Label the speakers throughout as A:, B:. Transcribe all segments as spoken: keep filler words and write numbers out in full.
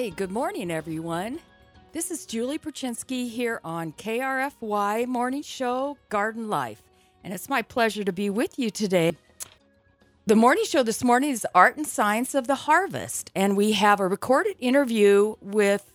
A: Hey, good morning, everyone. This is Julie Perchinsky here on K R F Y Morning Show Garden Life, and it's my pleasure to be with you today. The morning show this morning is Art and Science of the Harvest, and we have a recorded interview with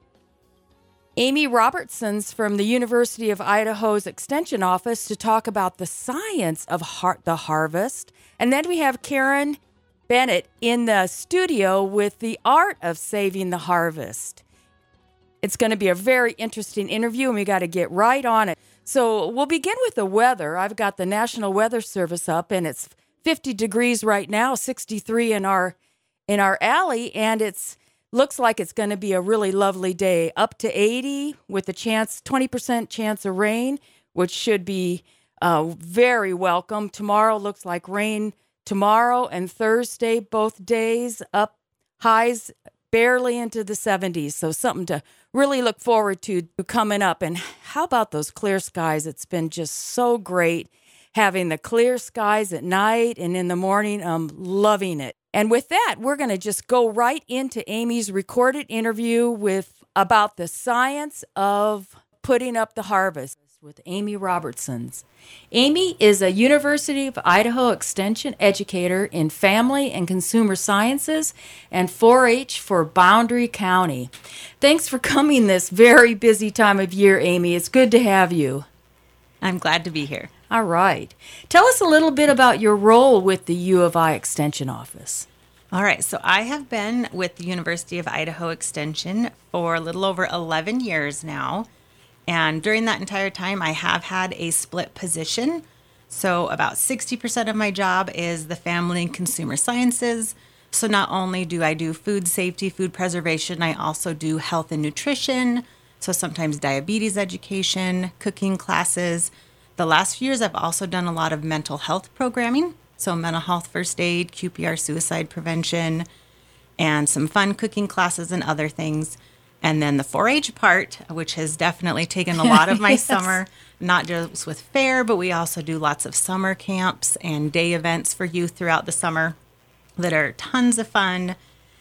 A: Amy Robertsons from the University of Idaho's Extension Office to talk about the science of har- the harvest. And then we have Karen Bennett in the studio with the art of saving the harvest. It's going to be a very interesting interview, and we got to get right on it. So we'll begin with the weather. I've got the National Weather Service up, and it's fifty degrees right now, sixty-three in our in our alley, and it's looks like it's going to be a really lovely day, up to eighty with a chance, twenty percent chance of rain, which should be uh, very welcome. Tomorrow looks like rain tomorrow and Thursday, both days, up highs barely into the seventies. So something to really look forward to coming up. And how about those clear skies? It's been just so great having the clear skies at night and in the morning. I'm loving it. And with that, we're going to just go right into Amy's recorded interview with about the science of putting up the harvest with Amy Robertsons. Amy is a University of Idaho Extension educator in family and consumer sciences and four H for Boundary County. Thanks for coming this very busy time of year, Amy. It's good to have you.
B: I'm glad to be here.
A: All right. Tell us a little bit about your role with the U of I Extension Office.
B: All right. So I have been with the University of Idaho Extension for a little over eleven years now. And during that entire time, I have had a split position. So about sixty percent of my job is the family and consumer sciences. So not only do I do food safety, food preservation, I also do health and nutrition. So sometimes diabetes education, cooking classes. The last few years, I've also done a lot of mental health programming. So mental health first aid, Q P R suicide prevention, and some fun cooking classes and other things. And then the four H part, which has definitely taken a lot of my yes. summer, not just with fair, but we also do lots of summer camps and day events for youth throughout the summer that are tons of fun.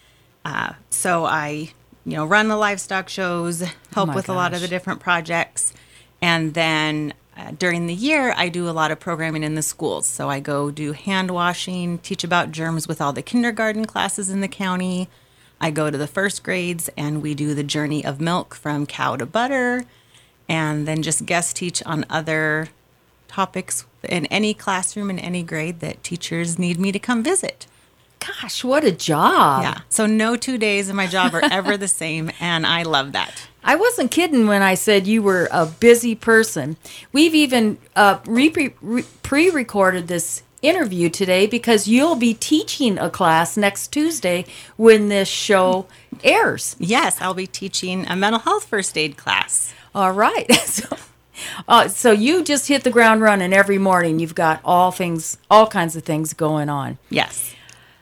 B: Uh, so I, you know, run the livestock shows, help
A: oh
B: with
A: gosh.
B: a lot of the different projects. And then uh, during the year, I do a lot of programming in the schools. So I go do hand washing, teach about germs with all the kindergarten classes in the county. I go to the first grades and we do the journey of milk from cow to butter, and then just guest teach on other topics in any classroom in any grade that teachers need me to come visit.
A: Gosh, what a job.
B: Yeah. So no two days of my job are ever the same, and I love that.
A: I wasn't kidding when I said you were a busy person. We've even uh, re- re- pre-recorded this interview today because you'll be teaching a class next Tuesday when this show airs.
B: Yes, I'll be teaching a mental health first aid class.
A: All right. so, uh, so you just hit the ground running every morning. You've got all things, all kinds of things going on.
B: Yes.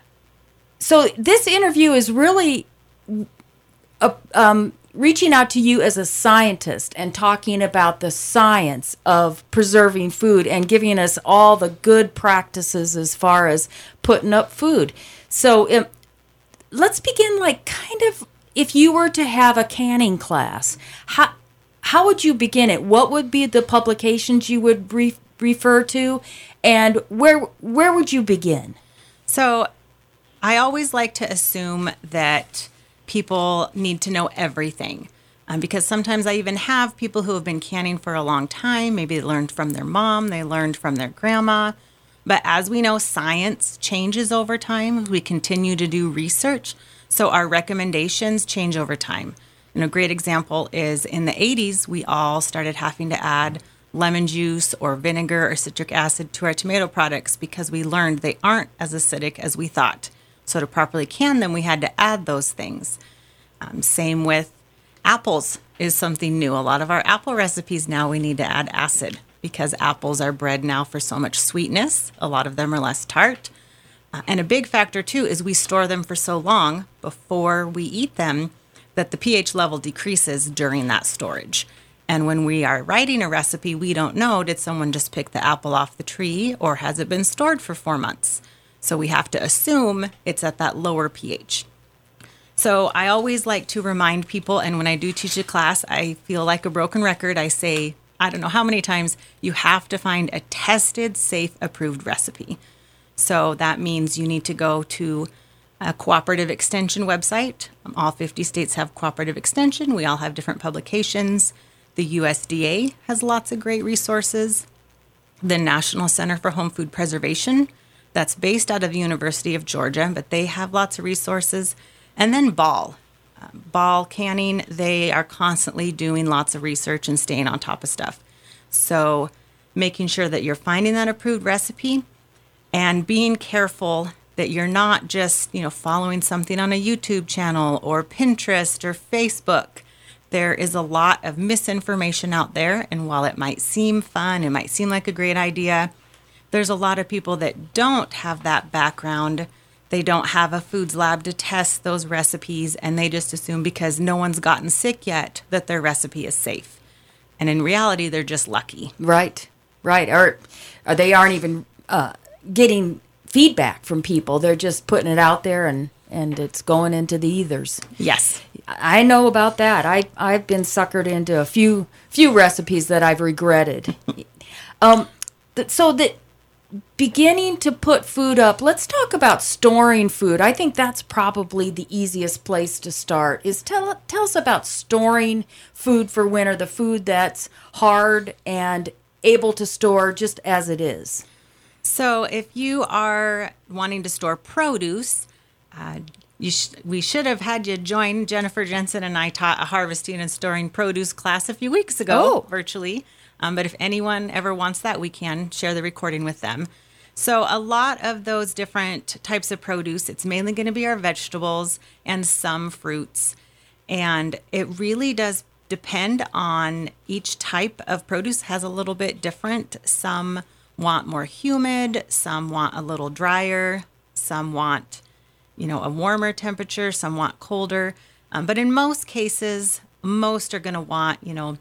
A: So this interview is really uh, um, reaching out to you as a scientist and talking about the science of preserving food and giving us all the good practices as far as putting up food. So um, let's begin like kind of if you were to have a canning class, how how would you begin it? What would be the publications you would re- refer to, and where where would you begin?
B: So I always like to assume that people need to know everything um, because sometimes I even have people who have been canning for a long time. Maybe they learned from their mom, they learned from their grandma. But as we know, science changes over time. We continue to do research, so our recommendations change over time. And a great example is in the eighties, we all started having to add lemon juice or vinegar or citric acid to our tomato products because we learned they aren't as acidic as we thought. So to properly can them, we had to add those things. Um, same with apples is something new. A lot of our apple recipes now we need to add acid because apples are bred now for so much sweetness. A lot of them are less tart. Uh, and a big factor, too, is we store them for so long before we eat them that the pH level decreases during that storage. And when we are writing a recipe, we don't know, did someone just pick the apple off the tree or has it been stored for four months? So we have to assume it's at that lower pH. So I always like to remind people, and when I do teach a class, I feel like a broken record. I say, I don't know how many times, you have to find a tested, safe, approved recipe. So that means you need to go to a cooperative extension website. Um, all fifty states have cooperative extension. We all have different publications. The U S D A has lots of great resources. The National Center for Home Food Preservation, that's based out of the University of Georgia, but they have lots of resources. And then Ball. Uh, Ball Canning, they are constantly doing lots of research and staying on top of stuff. So making sure that you're finding that approved recipe and being careful that you're not just, you know, following something on a YouTube channel or Pinterest or Facebook. There is a lot of misinformation out there, and while it might seem fun, it might seem like a great idea, there's a lot of people that don't have that background. They don't have a foods lab to test those recipes, and they just assume because no one's gotten sick yet that their recipe is safe. And in reality, they're just lucky.
A: Right, right. Or, or they aren't even uh, getting feedback from people. They're just putting it out there, and, and it's going into the ethers.
B: Yes.
A: I know about that. I, I've been suckered into a few few recipes that I've regretted. um, th- so that... Beginning to put food up, let's talk about storing food. I think that's probably the easiest place to start. Is tell tell us about storing food for winter, the food that's hard and able to store just as it is.
B: So if you are wanting to store produce, uh, you sh- we should have had you join. Jennifer Jensen and I taught a harvesting and storing produce class a few weeks ago,
A: oh.
B: virtually. Um, but if anyone ever wants that, we can share the recording with them. So a lot of those different types of produce, it's mainly going to be our vegetables and some fruits. And it really does depend on each type of produce has a little bit different. Some want more humid, some want a little drier, some want, you know, a warmer temperature, some want colder. Um, but in most cases, most are going to want, you know,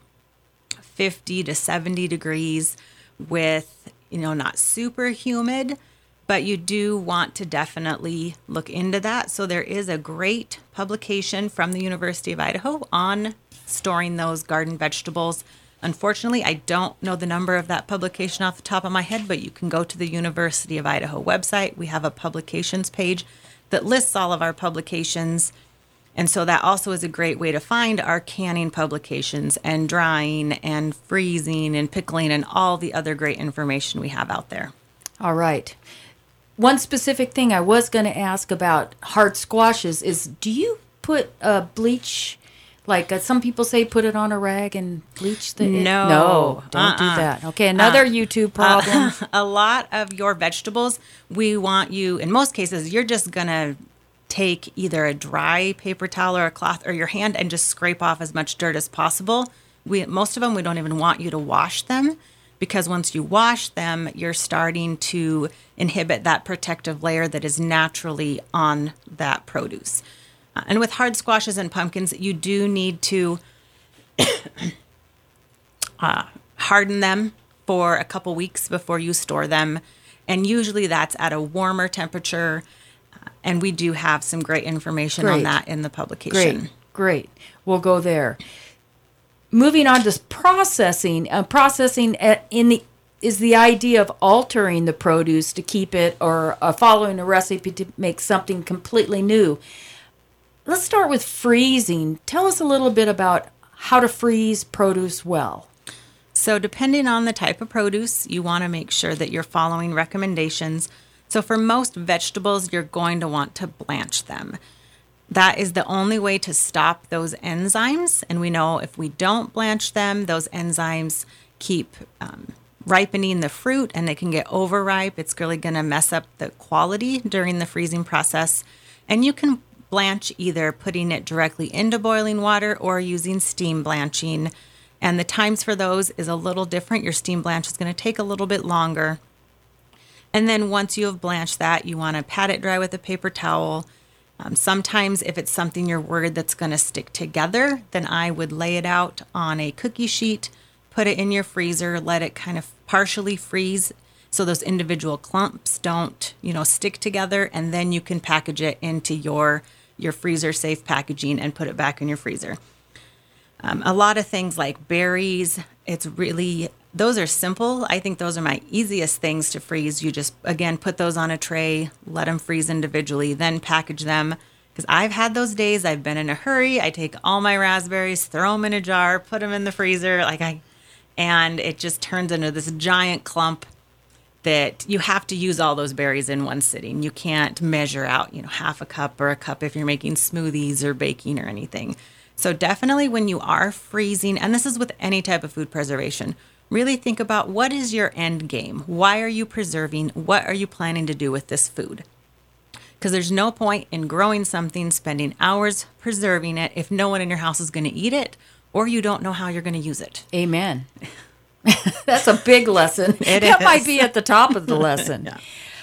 B: fifty to seventy degrees with, you know, not super humid, but you do want to definitely look into that. So there is a great publication from the University of Idaho on storing those garden vegetables. Unfortunately, I don't know the number of that publication off the top of my head, but you can go to the University of Idaho website. We have a publications page that lists all of our publications. And so that also is a great way to find our canning publications and drying and freezing and pickling and all the other great information we have out there.
A: All right. One specific thing I was going to ask about hard squashes is, do you put uh, bleach, like uh, some people say put it on a rag and bleach the...
B: No.
A: It? No, don't
B: uh-uh.
A: do that. Okay, another uh, YouTube problem.
B: Uh, a lot of your vegetables, we want you, in most cases, you're just going to take either a dry paper towel or a cloth or your hand and just scrape off as much dirt as possible. We most of them, we don't even want you to wash them, because once you wash them, you're starting to inhibit that protective layer that is naturally on that produce. Uh, and with hard squashes and pumpkins, you do need to uh, harden them for a couple weeks before you store them. And usually that's at a warmer temperature. And we do have some great information great. on that in the publication.
A: Great, great. We'll go there. Moving on to processing. Uh, processing in the is the idea of altering the produce to keep it, or uh, following a recipe to make something completely new. Let's start with freezing. Tell us a little bit about how to freeze produce well.
B: So depending on the type of produce, you want to make sure that you're following recommendations. So for most vegetables, you're going to want to blanch them. That is the only way to stop those enzymes. And we know if we don't blanch them, those enzymes keep um, ripening the fruit and they can get overripe. It's really going to mess up the quality during the freezing process. And you can blanch either putting it directly into boiling water or using steam blanching. And the times for those is a little different. Your steam blanch is going to take a little bit longer. And then once you have blanched that, you want to pat it dry with a paper towel. Um, sometimes if it's something you're worried that's going to stick together, then I would lay it out on a cookie sheet, put it in your freezer, let it kind of partially freeze so those individual clumps don't, you know, stick together, and then you can package it into your your freezer safe packaging and put it back in your freezer. Um, a lot of things like berries, it's really, those are simple. I think those are my easiest things to freeze. You just, again, put those on a tray, let them freeze individually, then package them. Because I've had those days, I've been in a hurry. I take all my raspberries, throw them in a jar, put them in the freezer, like I, and it just turns into this giant clump that you have to use all those berries in one sitting. You can't measure out, you know, half a cup or a cup if you're making smoothies or baking or anything. So definitely when you are freezing, and this is with any type of food preservation, really think about what is your end game? Why are you preserving? What are you planning to do with this food? Because there's no point in growing something, spending hours preserving it if no one in your house is going to eat it or you don't know how you're going to use it.
A: Amen. That's a big lesson.
B: It
A: that
B: is.
A: might be at the top of the lesson.
B: Yeah.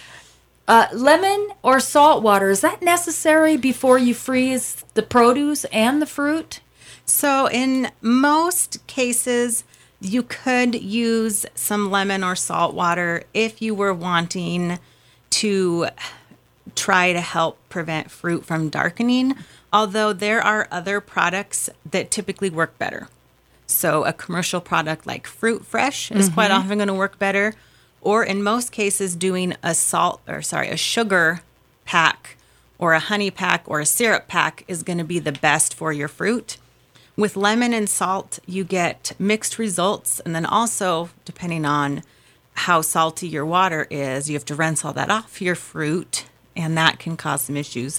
A: Uh, lemon or salt water, is that necessary before you freeze the produce and the fruit?
B: So in most cases, you could use some lemon or salt water if you were wanting to try to help prevent fruit from darkening, although there are other products that typically work better. So a commercial product like Fruit Fresh is mm-hmm. quite often going to work better. Or in most cases, doing a salt or sorry, a sugar pack or a honey pack or a syrup pack is going to be the best for your fruit. With lemon and salt, you get mixed results. And then also, depending on how salty your water is, you have to rinse all that off your fruit, and that can cause some issues.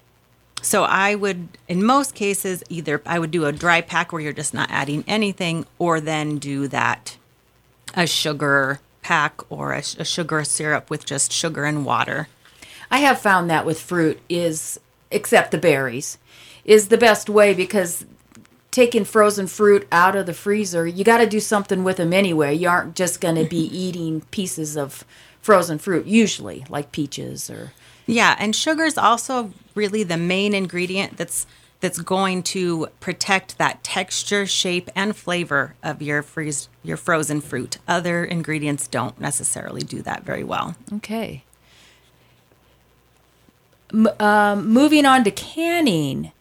B: So I would, in most cases, either I would do a dry pack where you're just not adding anything, or then do that, a sugar pack or a, a sugar syrup with just sugar and water.
A: I have found that with fruit is, except the berries, is the best way, because taking frozen fruit out of the freezer, you got to do something with them anyway. You aren't just going to be eating pieces of frozen fruit, usually, like peaches or...
B: Yeah, and sugar is also really the main ingredient that's that's going to protect that texture, shape, and flavor of your freeze your frozen fruit. Other ingredients don't necessarily do that very well.
A: Okay. M- um, moving on to canning.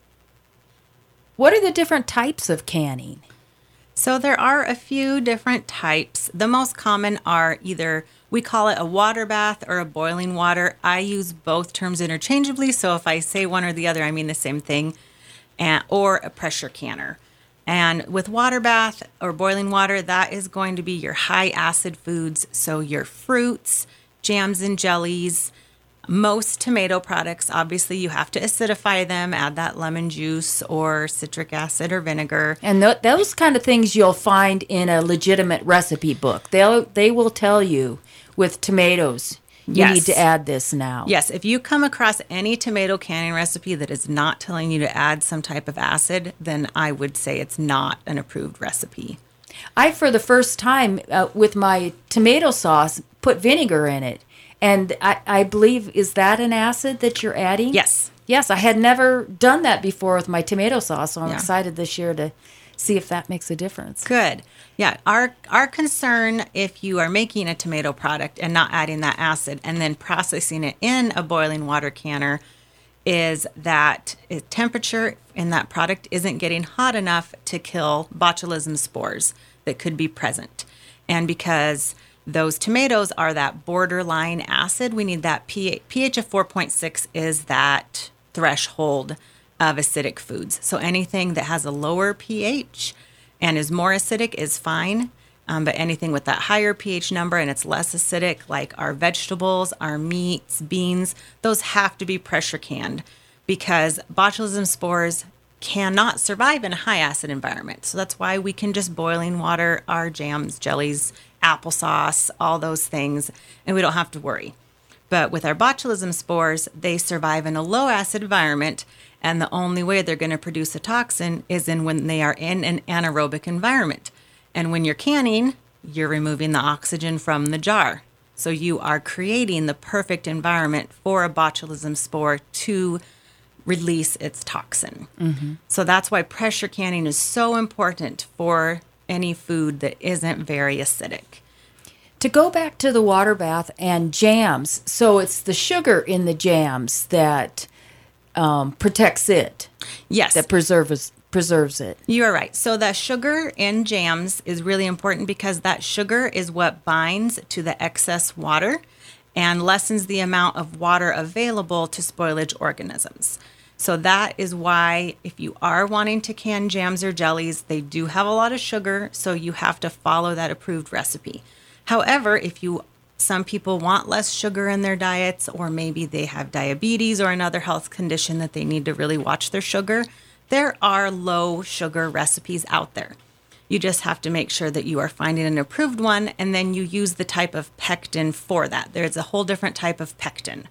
A: What are the different types of canning?
B: So there are a few different types. The most common are either, we call it a water bath or a boiling water. I use both terms interchangeably, so if I say one or the other, I mean the same thing. And, or a pressure canner. And with water bath or boiling water, that is going to be your high acid foods. So your fruits, jams and jellies, most tomato products, obviously you have to acidify them, add that lemon juice or citric acid or vinegar.
A: And th- those kind of things you'll find in a legitimate recipe book. They'll, they will tell you with tomatoes, you
B: yes.
A: need to add this now.
B: Yes, if you come across any tomato canning recipe that is not telling you to add some type of acid, then I would say it's not an approved recipe.
A: I, for the first time, uh, with my tomato sauce, put vinegar in it. And I, I believe, is that an acid that you're adding?
B: Yes.
A: Yes, I had never done that before with my tomato sauce, so I'm
B: yeah.
A: excited this year to see if that makes a difference.
B: Good. Yeah, our our concern if you are making a tomato product and not adding that acid and then processing it in a boiling water canner is that temperature in that product isn't getting hot enough to kill botulism spores that could be present. And because those tomatoes are that borderline acid, we need that pH. pH of four point six is that threshold of acidic foods. So anything that has a lower pH and is more acidic is fine. Um, but anything with that higher pH number and it's less acidic, like our vegetables, our meats, beans, those have to be pressure canned because botulism spores cannot survive in a high acid environment. So that's why we can just boiling water our jams, jellies, applesauce, all those things, and we don't have to worry. But with our botulism spores, they survive in a low acid environment, and the only way they're going to produce a toxin is in when they are in an anaerobic environment. And when you're canning, you're removing the oxygen from the jar. So you are creating the perfect environment for a botulism spore to release its toxin. Mm-hmm. So that's why pressure canning is so important for any food that isn't very acidic.
A: To go back to the water bath and jams, so it's the sugar in the jams that um, protects it.
B: Yes.
A: That preserves preserves it.
B: You are right. So the sugar in jams is really important because that sugar is what binds to the excess water and lessens the amount of water available to spoilage organisms. So that is why if you are wanting to can jams or jellies, they do have a lot of sugar, so you have to follow that approved recipe. However, if you some people want less sugar in their diets, or maybe they have diabetes or another health condition that they need to really watch their sugar, there are low sugar recipes out there. You just have to make sure that you are finding an approved one, and then you use the type of pectin for that. There's a whole different type of pectin.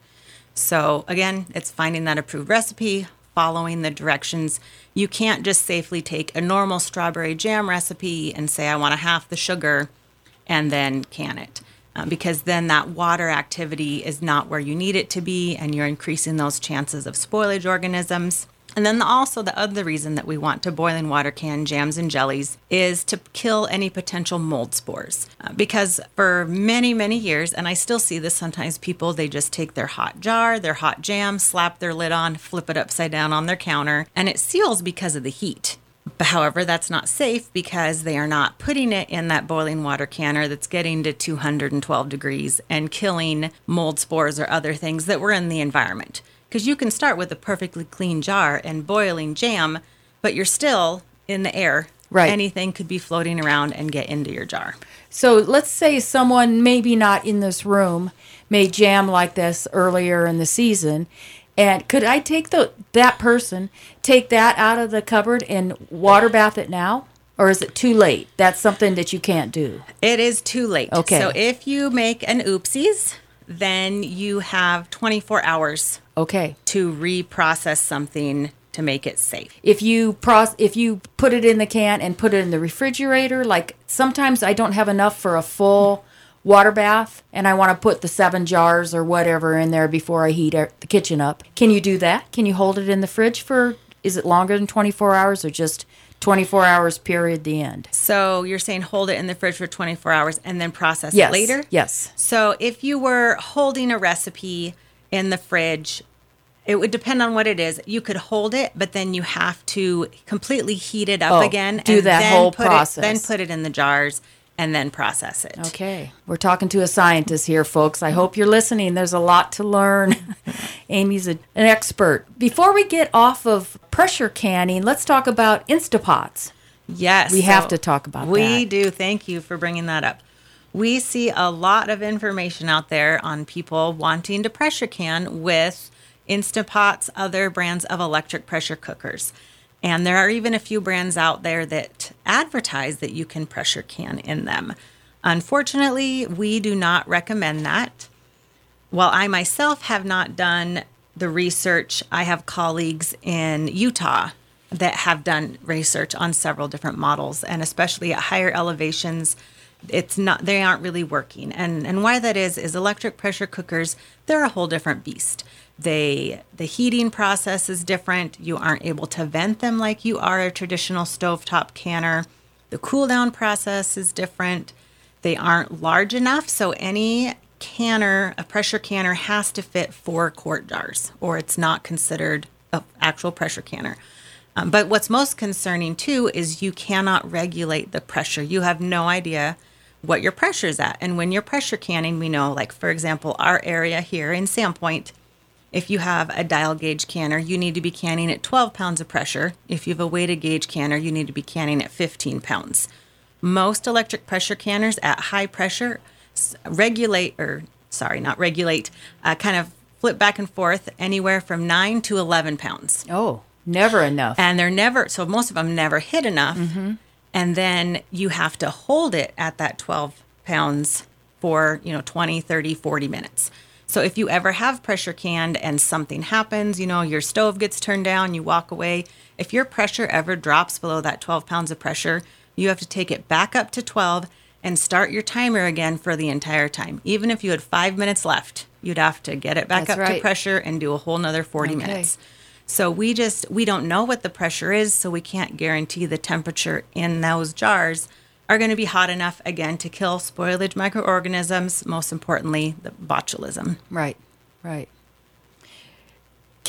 B: So again, it's finding that approved recipe, following the directions. You can't just safely take a normal strawberry jam recipe and say, I want a half the sugar, and then can it. Um, because then that water activity is not where you need it to be, and you're increasing those chances of spoilage organisms. And then also the other reason that we want to boil in water can jams and jellies is to kill any potential mold spores. Uh, because for many, many years, and I still see this sometimes, people, they just take their hot jar, their hot jam, slap their lid on, flip it upside down on their counter, and it seals because of the heat. But however, that's not safe because they are not putting it in that boiling water canner that's getting to two hundred twelve degrees and killing mold spores or other things that were in the environment. Because you can start with a perfectly clean jar and boiling jam, but you're still in the air.
A: Right.
B: Anything could be floating around and get into your jar.
A: So let's say someone maybe not in this room made jam like this earlier in the season. And could I take the that person, take that out of the cupboard and water bath it now? Or is it too late? That's something that you can't do.
B: It is too late.
A: Okay.
B: So if you make an oopsies, then you have twenty-four hours
A: Okay.
B: to reprocess something to make it safe.
A: If you pros- if you put it in the can and put it in the refrigerator, like sometimes I don't have enough for a full water bath and I want to put the seven jars or whatever in there before I heat the kitchen up. Can you do that? Can you hold it in the fridge for, is it longer than twenty-four hours or just twenty-four hours period the end?
B: So you're saying hold it in the fridge for twenty-four hours and then process
A: Yes.
B: it later?
A: Yes.
B: So if you were holding a recipe in the fridge, it would depend on what it is. You could hold it, but then you have to completely heat it up
A: Oh,
B: again.
A: do
B: and
A: that
B: then
A: whole
B: put
A: process.
B: It, then put it in the jars and then process it.
A: Okay. We're talking to a scientist here, folks. I hope you're listening. There's a lot to learn. Amy's a, an expert. Before we get off of pressure canning, let's talk about Instapots.
B: Yes.
A: We have to talk about
B: we
A: that.
B: We do. Thank you for bringing that up. We see a lot of information out there on people wanting to pressure can with Instapots, other brands of electric pressure cookers. And there are even a few brands out there that advertise that you can pressure can in them. Unfortunately, we do not recommend that. While I myself have not done the research, I have colleagues in Utah that have done research on several different models, and especially at higher elevations, it's not, they aren't really working. And and why that is, is electric pressure cookers, they're a whole different beast. They, the heating process is different. You aren't able to vent them like you are a traditional stovetop canner. The cool down process is different. They aren't large enough, so any canner, a pressure canner, has to fit four quart jars, or it's not considered an actual pressure canner. Um, but what's most concerning too is you cannot regulate the pressure. You have no idea what your pressure is at. And when you're pressure canning, we know, like for example, our area here in Sandpoint, if you have a dial gauge canner, you need to be canning at twelve pounds of pressure. If you have a weighted gauge canner, you need to be canning at fifteen pounds. Most electric pressure canners at high pressure regulate, or sorry, not regulate, uh, kind of flip back and forth anywhere from nine to eleven pounds.
A: Oh, never enough.
B: And they're never, so most of them never hit enough.
A: Mm-hmm.
B: And then you have to hold it at that twelve pounds for, you know, twenty, thirty, forty minutes. So if you ever have pressure canned and something happens, you know, your stove gets turned down, you walk away. If your pressure ever drops below that twelve pounds of pressure, you have to take it back up to twelve and start your timer again for the entire time. Even if you had five minutes left, you'd have to get it back
A: That's
B: up
A: right.
B: to pressure and do a whole nother forty
A: Okay.
B: minutes. So we just, we don't know what the pressure is, so we can't guarantee the temperature in those jars are going to be hot enough, again, to kill spoilage microorganisms, most importantly, the botulism.
A: Right, right.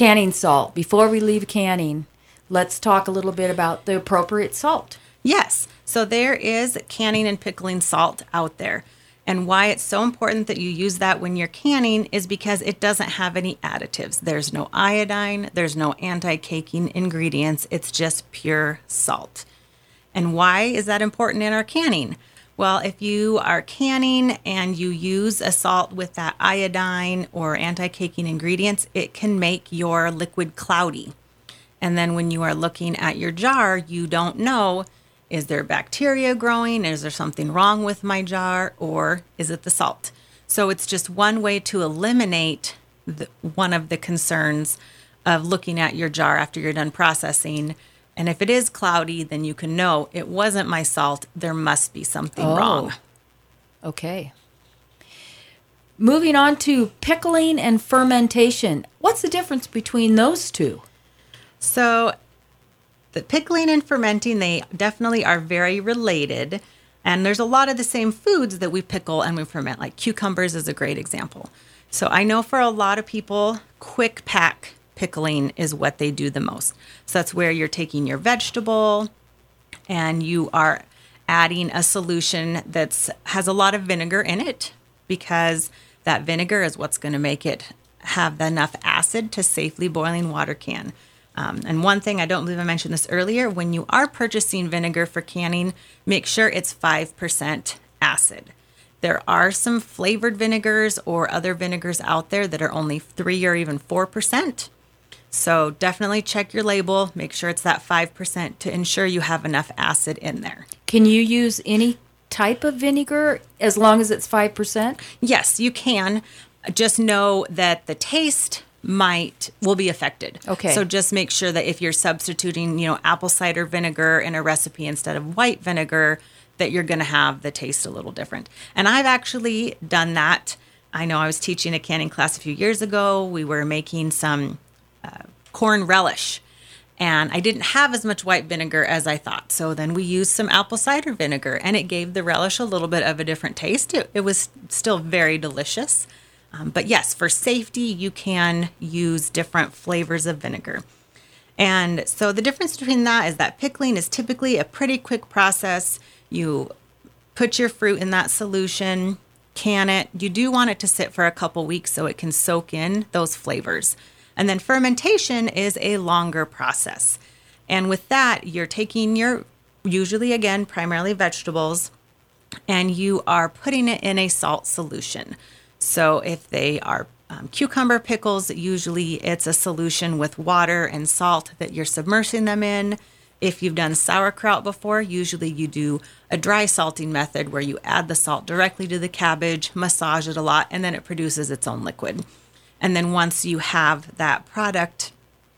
A: Canning salt. Before we leave canning, let's talk a little bit about the appropriate salt.
B: Yes. So there is canning and pickling salt out there. And why it's so important that you use that when you're canning is because it doesn't have any additives. There's no iodine, there's no anti-caking ingredients. It's just pure salt. And why is that important in our canning? Well, if you are canning and you use a salt with that iodine or anti-caking ingredients, it can make your liquid cloudy. And then when you are looking at your jar, you don't know, is there bacteria growing? Is there something wrong with my jar? Or is it the salt? So it's just one way to eliminate the, one of the concerns of looking at your jar after you're done processing. And if it is cloudy, then you can know it wasn't my salt. There must be something
A: Oh.
B: wrong.
A: Okay. Moving on to pickling and fermentation. What's the difference between those two?
B: So the pickling and fermenting, they definitely are very related. And there's a lot of the same foods that we pickle and we ferment, like cucumbers is a great example. So I know for a lot of people, quick pack pickling is what they do the most. So that's where you're taking your vegetable and you are adding a solution that's has a lot of vinegar in it, because that vinegar is what's going to make it have enough acid to safely boiling water can. Um, and one thing, I don't believe I mentioned this earlier, when you are purchasing vinegar for canning, make sure it's five percent acid. There are some flavored vinegars or other vinegars out there that are only three or even four percent. So definitely check your label, make sure it's that five percent to ensure you have enough acid in there.
A: Can you use any type of vinegar as long as it's five percent?
B: Yes, you can. Just know that the taste might will be affected.
A: Okay.
B: So just make sure that if you're substituting, you know, apple cider vinegar in a recipe instead of white vinegar, that you're going to have the taste a little different. And I've actually done that. I know I was teaching a canning class a few years ago. We were making some uh, corn relish, and I didn't have as much white vinegar as I thought. So then we used some apple cider vinegar, and it gave the relish a little bit of a different taste. It, it was still very delicious. Um, but yes, for safety, you can use different flavors of vinegar. And so the difference between that is that pickling is typically a pretty quick process. You put your fruit in that solution, can it. You do want it to sit for a couple weeks so it can soak in those flavors. And then fermentation is a longer process. And with that, you're taking your, usually again, primarily vegetables, and you are putting it in a salt solution. So if they are um, cucumber pickles, usually it's a solution with water and salt that you're submersing them in. If you've done sauerkraut before, usually you do a dry salting method where you add the salt directly to the cabbage, massage it a lot, and then it produces its own liquid. And then once you have that product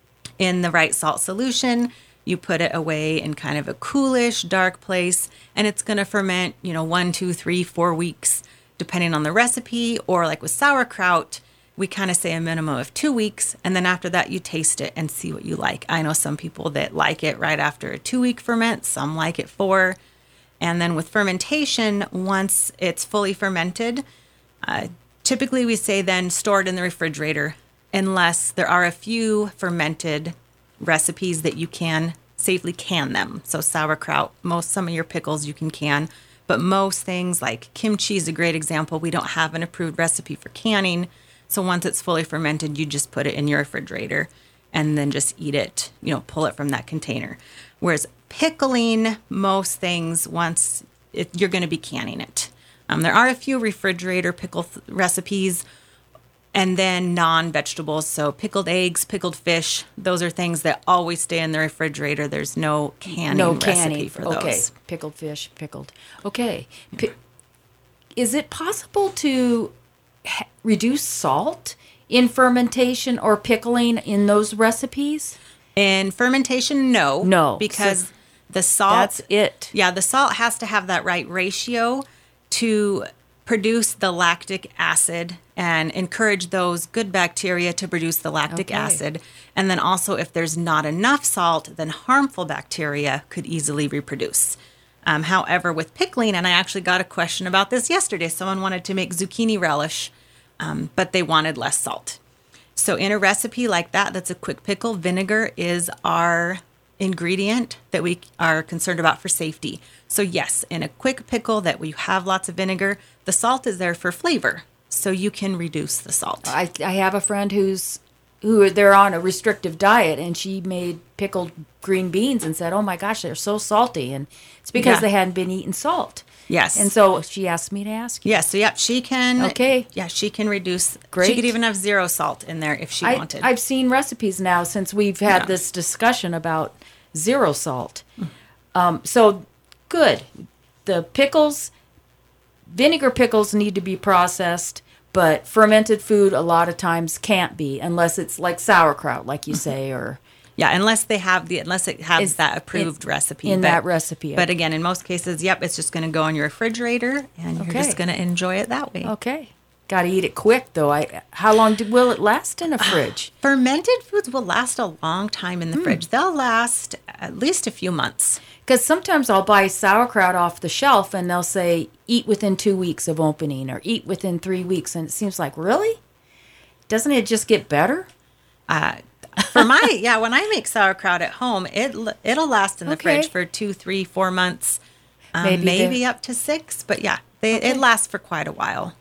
B: in the right salt solution, you put it away in kind of a coolish, dark place, and it's going to ferment, you know, one, two, three, four weeks. Depending on the recipe, or like with sauerkraut, we kind of say a minimum of two weeks. And then after that, you taste it and see what you like. I know some people that like it right after a two week ferment. Some like it four. And then with fermentation, once it's fully fermented, uh, typically we say then store it in the refrigerator, unless there are a few fermented recipes that you can safely can them. So sauerkraut, most, some of your pickles you can can. But most things like kimchi is a great example. We don't have an approved recipe for canning. So once it's fully fermented, you just put it in your refrigerator and then just eat it, you know, pull it from that container. Whereas pickling, most things, once it, you're going to be canning it. Um, there are a few refrigerator pickle th- recipes, and then non-vegetables. So pickled eggs, pickled fish, those are things that always stay in the refrigerator. There's no canning
A: No
B: recipe
A: canning
B: for
A: Okay,
B: those.
A: pickled fish, pickled. Okay. Pi- is it possible to ha- reduce salt in fermentation or pickling in those recipes?
B: In fermentation, no.
A: No.
B: Because
A: So
B: the salt...
A: That's it.
B: Yeah, the salt has to have that right ratio to produce the lactic acid and encourage those good bacteria to produce the lactic
A: Okay.
B: acid. And then also, if there's not enough salt, then harmful bacteria could easily reproduce. Um, however, with pickling, and I actually got a question about this yesterday. Someone wanted to make zucchini relish, um, but they wanted less salt. So in a recipe like that, that's a quick pickle, vinegar is our ingredient that we are concerned about for safety. So yes, in a quick pickle that we have lots of vinegar, the salt is there for flavor. So you can reduce the salt.
A: I, I have a friend who's who they're on a restrictive diet, and she made pickled green beans and said, "Oh my gosh, they're so salty," and it's because
B: Yeah.
A: they hadn't been eating salt.
B: Yes.
A: And so she asked me to ask you.
B: Yes, so yep, she can.
A: Okay.
B: Yeah, she can reduce.
A: Great.
B: She could even have zero salt in there if she
A: I,
B: wanted.
A: I've seen recipes now since we've had
B: Yeah.
A: this discussion about zero salt. Um, so good. The pickles, vinegar pickles need to be processed, but fermented food a lot of times can't be unless it's like sauerkraut, like you say, or
B: Yeah, unless they have the unless it has
A: Is-
B: that approved
A: in-
B: recipe.
A: in
B: But-
A: that recipe.
B: But again, in most cases, yep, it's just going to go in your refrigerator, and you're
A: Okay.
B: just going to enjoy it that way.
A: Okay. Got to eat it quick, though. I How long do, will it last in a fridge?
B: Fermented foods will last a long time in the
A: Hmm.
B: fridge. They'll last at least a few months.
A: Because sometimes I'll buy sauerkraut off the shelf and they'll say, eat within two weeks of opening or eat within three weeks. And it seems like, really? Doesn't it just get better?
B: Uh, for my yeah, when I make sauerkraut at home, it it'll last in the
A: Okay.
B: fridge for two, three, four months, um,
A: Maybe
B: maybe,
A: the-
B: up to six. But yeah, they,
A: Okay.
B: it lasts for quite a while.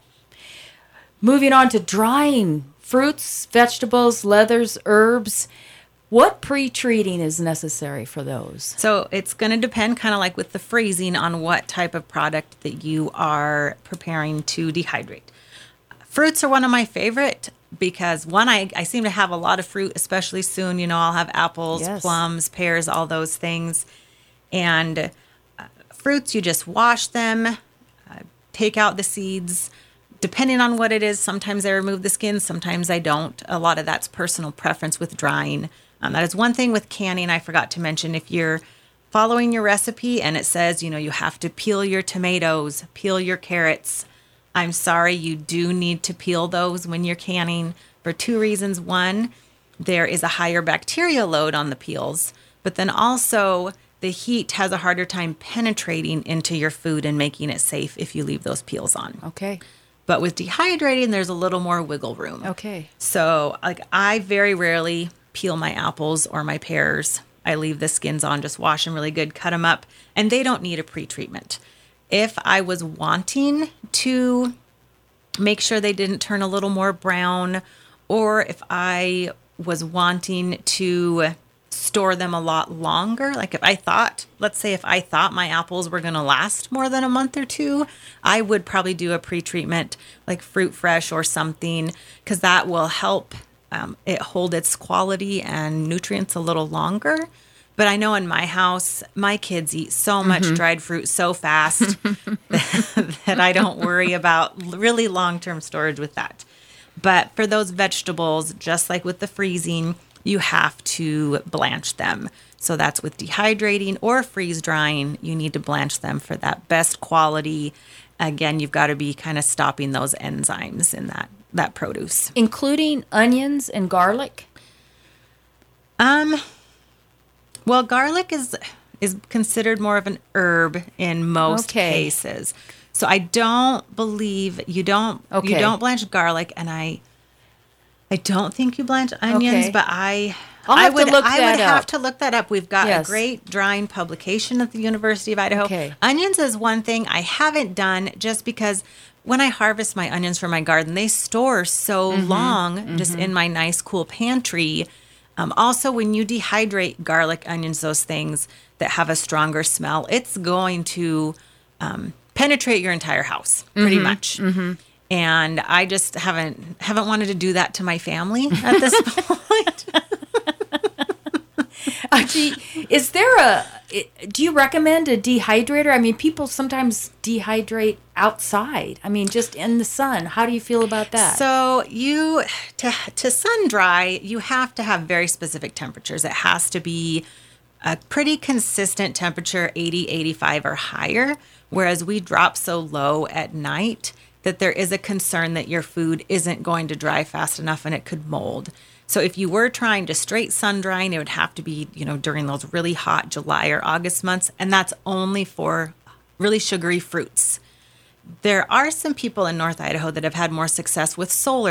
A: Moving on to drying fruits, vegetables, leathers, herbs. What pre-treating is necessary for those?
B: So it's going to depend, kind of like with the freezing, on what type of product that you are preparing to dehydrate. Fruits are one of my favorite because, one, I, I seem to have a lot of fruit, especially soon. You know, I'll have apples,
A: Yes.
B: plums, pears, all those things. And uh, fruits, you just wash them, uh, take out the seeds. Depending on what it is, sometimes I remove the skin, sometimes I don't. A lot of that's personal preference with drying. Um, that is one thing with canning I forgot to mention. If you're following your recipe and it says, you know, you have to peel your tomatoes, peel your carrots, I'm sorry, you do need to peel those when you're canning for two reasons. One, there is a higher bacteria load on the peels, but then also the heat has a harder time penetrating into your food and making it safe if you leave those peels on.
A: Okay.
B: But with dehydrating, there's a little more wiggle room.
A: Okay.
B: So, like, I very rarely peel my apples or my pears. I leave the skins on, just wash them really good, cut them up, and they don't need a pre-treatment. If I was wanting to make sure they didn't turn a little more brown, or if I was wanting to store them a lot longer, like if I thought, let's say if I thought my apples were going to last more than a month or two, I would probably do a pre-treatment like Fruit Fresh or something, because that will help um, it hold its quality and nutrients a little longer. But I know in my house, my kids eat so much dried fruit so fast that I don't worry about really long-term storage with that. But for those vegetables, just like with the freezing, you have to blanch them. So that's with dehydrating or freeze drying. You need to blanch them for that best quality. Again, you've got to be kind of stopping those enzymes in that, that produce.
A: Including onions and garlic?
B: Um, well, garlic is is considered more of an herb in most
A: Okay.
B: cases. So I don't believe you don't
A: Okay.
B: you don't blanch garlic, and I I don't think you blanch onions,
A: Okay.
B: but I
A: I'll
B: I
A: have to
B: would
A: look
B: I
A: that
B: would have
A: up.
B: to look that up. We've got
A: Yes.
B: a great drying publication at the University of Idaho.
A: Okay.
B: Onions is one thing I haven't done just because when I harvest my onions from my garden, they store so
A: Mm-hmm.
B: long just in my nice cool pantry. Um, also, when you dehydrate garlic, onions, those things that have a stronger smell, it's going to um, penetrate your entire house pretty
A: Mm-hmm.
B: much. And I just haven't haven't wanted to do that to my family at this point.
A: Uh, gee, is there a, i- do you recommend a dehydrator? I mean, people sometimes dehydrate outside. I mean, just in the sun. How do you feel about that?
B: So you to to sun dry, you have to have very specific temperatures. It has to be a pretty consistent temperature, eighty, eighty-five or higher, whereas we drop so low at night that there is a concern that your food isn't going to dry fast enough and it could mold. So if you were trying to straight sun drying, it would have to be, you know, during those really hot July or August months, and that's only for really sugary fruits. There are some people in North Idaho that have had more success with solar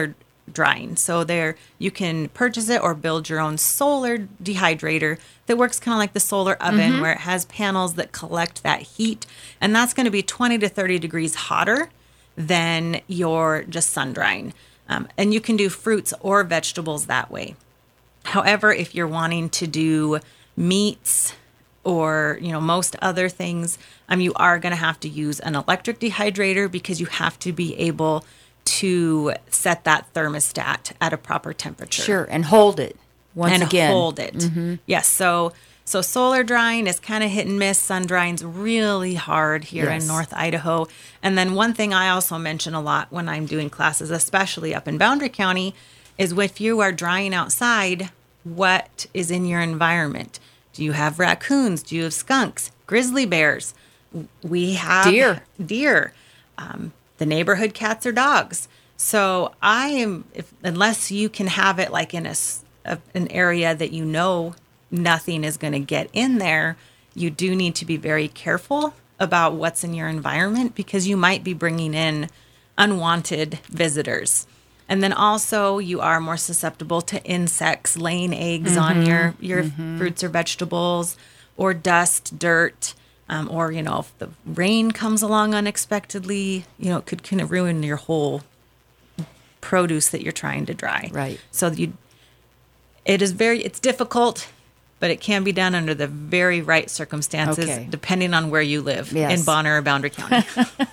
B: drying. So there you can purchase it or build your own solar dehydrator that works kind of like the solar oven, mm-hmm. where it has panels that collect that heat. And that's going to be twenty to thirty degrees hotter than your just sun drying. Um, and you can do fruits or vegetables that way. However, if you're wanting to do meats or, you know, most other things, um, you are going to have to use an electric dehydrator because you have to be able to set that thermostat at a proper temperature.
A: Sure, and hold it once
B: and
A: again.
B: And hold it. Mm-hmm. Yes, so so solar drying is kind of hit and miss. Sun drying's really hard here yes. in North Idaho. And then one thing I also mention a lot when I'm doing classes, especially up in Boundary County, is if you are drying outside, what is in your environment? Do you have raccoons? Do you have skunks? Grizzly bears? We have
A: deer.
B: Deer. Um, the neighborhood cats or dogs. So I am, if, unless you can have it like in a, a an area that you know nothing is going to get in there, you do need to be very careful about what's in your environment because you might be bringing in unwanted visitors. And then also you are more susceptible to insects laying eggs mm-hmm. on your, your mm-hmm. fruits or vegetables, or dust, dirt, um, or, you know, if the rain comes along unexpectedly, you know, it could kind of ruin your whole produce that you're trying to dry.
A: Right.
B: So you, it is very, it's difficult, but it can be done under the very right circumstances,
A: okay.
B: depending on where you live
A: yes.
B: in Bonner or Boundary County.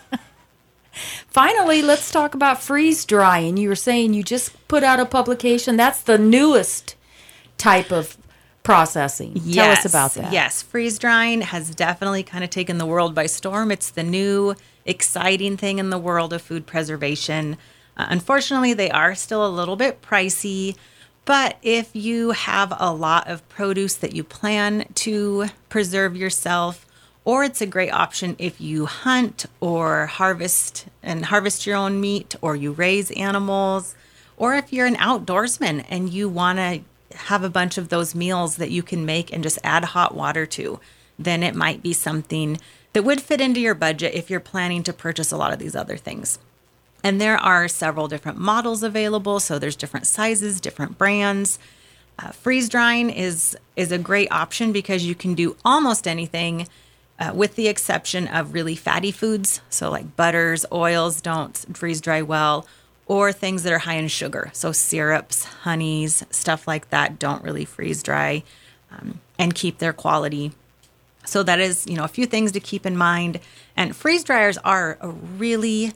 A: Finally, let's talk about freeze drying. You were saying you just put out a publication. That's the newest type of processing.
B: Yes,
A: Tell us about that.
B: Yes, freeze drying has definitely kind of taken the world by storm. It's the new exciting thing in the world of food preservation. Uh, unfortunately, they are still a little bit pricey, but if you have a lot of produce that you plan to preserve yourself, or it's a great option if you hunt or harvest and harvest your own meat, or you raise animals, or if you're an outdoorsman and you want to have a bunch of those meals that you can make and just add hot water to, then it might be something that would fit into your budget if you're planning to purchase a lot of these other things. And there are several different models available. So there's different sizes, different brands. Uh, freeze drying is, is a great option because you can do almost anything uh, with the exception of really fatty foods. So like butters, oils don't freeze dry well, or things that are high in sugar. So syrups, honeys, stuff like that don't really freeze dry um, and keep their quality. So that is, you know, a few things to keep in mind. And freeze dryers are a really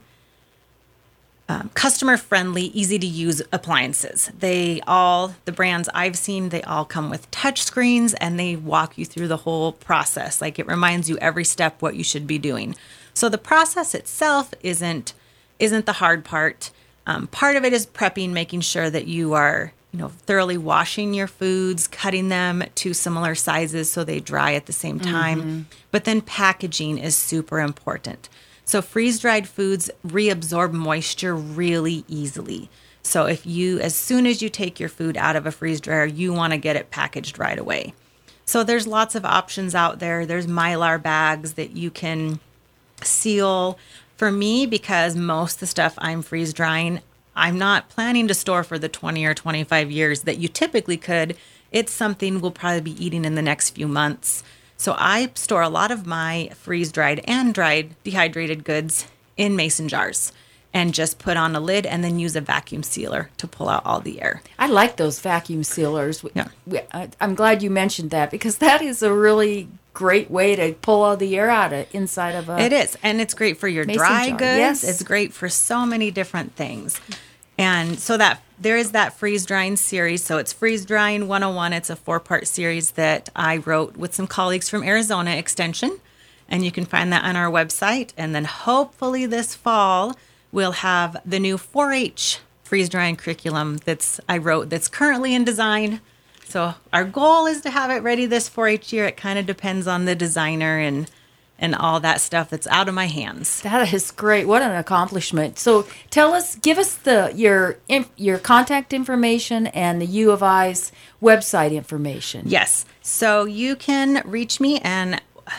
B: um, customer-friendly, easy-to-use appliances. They all, the brands I've seen, they all come with touch screens and they walk you through the whole process. Like it reminds you every step what you should be doing. So the process itself isn't isn't the hard part. Um, part of it is prepping, making sure that you are, you know, thoroughly washing your foods, cutting them to similar sizes so they dry at the same time. Mm-hmm. But then packaging is super important. So freeze-dried foods reabsorb moisture really easily. So if you, as soon as you take your food out of a freeze dryer, you want to get it packaged right away. So there's lots of options out there. There's Mylar bags that you can seal. For me, because most of the stuff I'm freeze drying, I'm not planning to store for the twenty or twenty-five years that you typically could. It's something we'll probably be eating in the next few months. So I store a lot of my freeze-dried and dried dehydrated goods in mason jars and just put on a lid and then use a vacuum sealer to pull out all the air.
A: I like those vacuum sealers.
B: Yeah.
A: I'm glad you mentioned that because that is a really great way to pull all the air out of inside of a
B: It is, and it's great for your
A: mason
B: dry
A: jar.
B: goods.
A: Yes.
B: It's great for so many different things. And so that there is that freeze drying series. So it's Freeze Drying one oh one. It's a four-part series that I wrote with some colleagues from Arizona Extension. And you can find that on our website. And then hopefully this fall, we'll have the new four H freeze drying curriculum that's I wrote that's currently in design. So our goal is to have it ready this four H year. It kind of depends on the designer and and all that stuff that's out of my hands.
A: That is great. What an accomplishment. So tell us, give us the your your contact information and the U of I's website information.
B: Yes. So you can reach me, and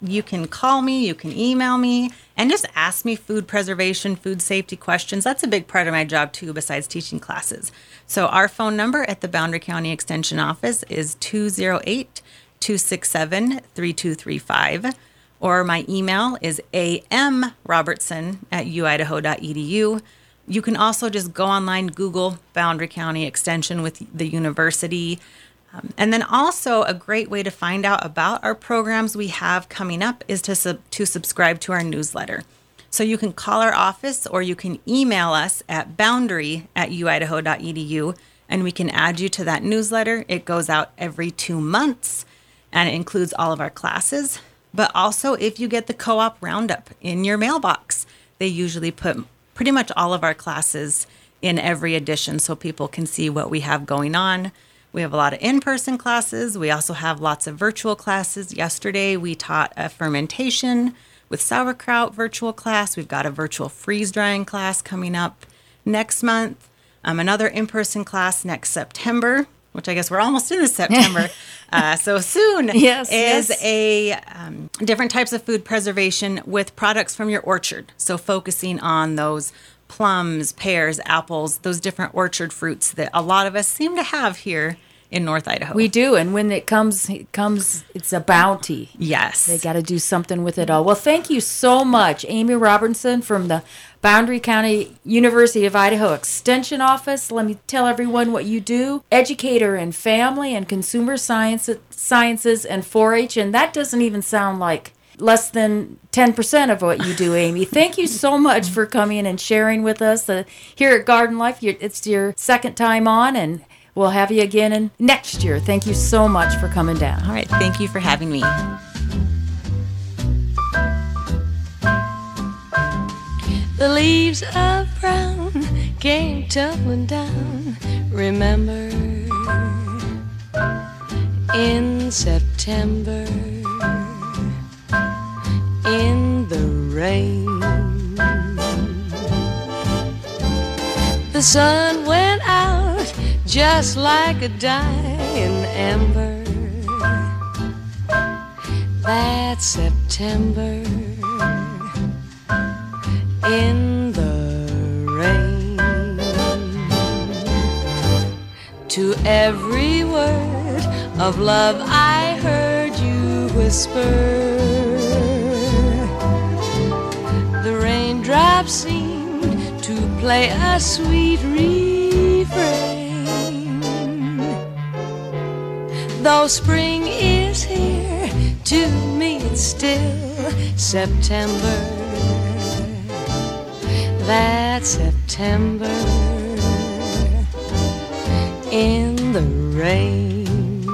B: you can call me, you can email me, and just ask me food preservation, food safety questions. That's a big part of my job, too, besides teaching classes. So our phone number at the Boundary County Extension Office is two oh eight, two six seven, three two three five. Or my email is amrobertson at u idaho dot e d u. You can also just go online, Google Boundary County Extension with the university. Um, and then also a great way to find out about our programs we have coming up is to sub- to subscribe to our newsletter. So you can call our office or you can email us at boundary at u idaho dot e d u, and we can add you to that newsletter. It goes out every two months, and it includes all of our classes. But also, if you get the co-op roundup in your mailbox, they usually put pretty much all of our classes in every edition so people can see what we have going on. We have a lot of in-person classes. We also have lots of virtual classes. Yesterday, we taught a fermentation with sauerkraut virtual class. We've got a virtual freeze-drying class coming up next month. Um, another in-person class next September, which I guess we're almost into September. uh, so soon
A: yes,
B: is
A: yes.
B: a um, different types of food preservation with products from your orchard. So focusing on those plums, pears, apples, those different orchard fruits that a lot of us seem to have here in North Idaho.
A: We do, and when it comes, it comes. It's a bounty.
B: Yes.
A: They got to do something with it all. Well, thank you so much, Amy Robertson from the Boundary County University of Idaho Extension Office. Let me tell everyone what you do. Educator in family and consumer science, sciences and four H, and that doesn't even sound like less than ten percent of what you do, Amy. Thank you so much for coming and sharing with us uh, here at Garden Life. You're, it's your second time on, and we'll have you again in next year. Thank you so much for coming down.
B: All right. Thank you for having me.
C: The leaves of brown came tumbling down, remember, in September, in the rain. The sun went out just like a dying ember. That September, in the rain. To every word of love I heard you whisper, the raindrops seemed to play a sweet refrain. Though spring is here, to me it's still September. That September, in the rain,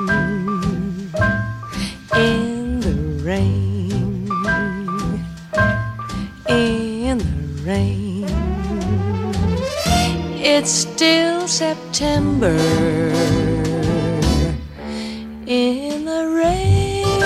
C: in the rain, in the rain. It's still September, in the rain.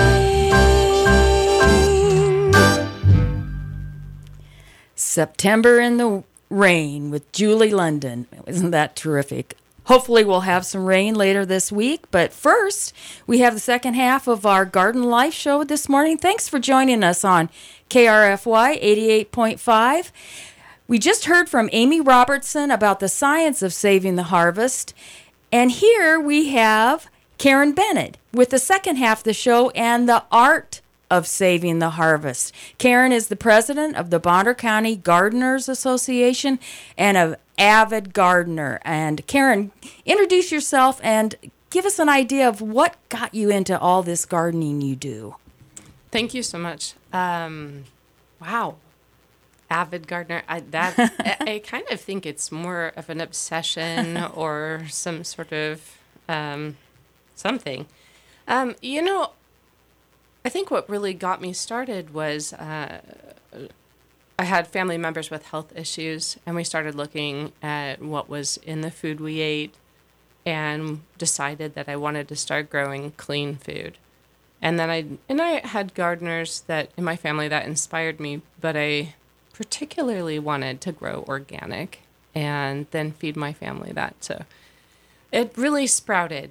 A: September in the Rain with Julie London. Isn't that terrific? Hopefully we'll have some rain later this week. But first, we have the second half of our Garden Life show this morning. Thanks for joining us on K R F Y eighty-eight point five. We just heard from Amy Robertson about the science of saving the harvest. And here we have Karen Bennett with the second half of the show and the art of saving the harvest. Karen is the president of the Boundary County Gardeners Association and an avid gardener. And Karen, introduce yourself and give us an idea of what got you into all this gardening you do.
D: Thank you so much. Um, wow. Avid gardener. I, that I, I kind of think it's more of an obsession or some sort of um, something. Um, you know, I think what really got me started was uh, I had family members with health issues, and we started looking at what was in the food we ate and decided that I wanted to start growing clean food. And then I and I had gardeners that in my family that inspired me, but I particularly wanted to grow organic and then feed my family that. So it really sprouted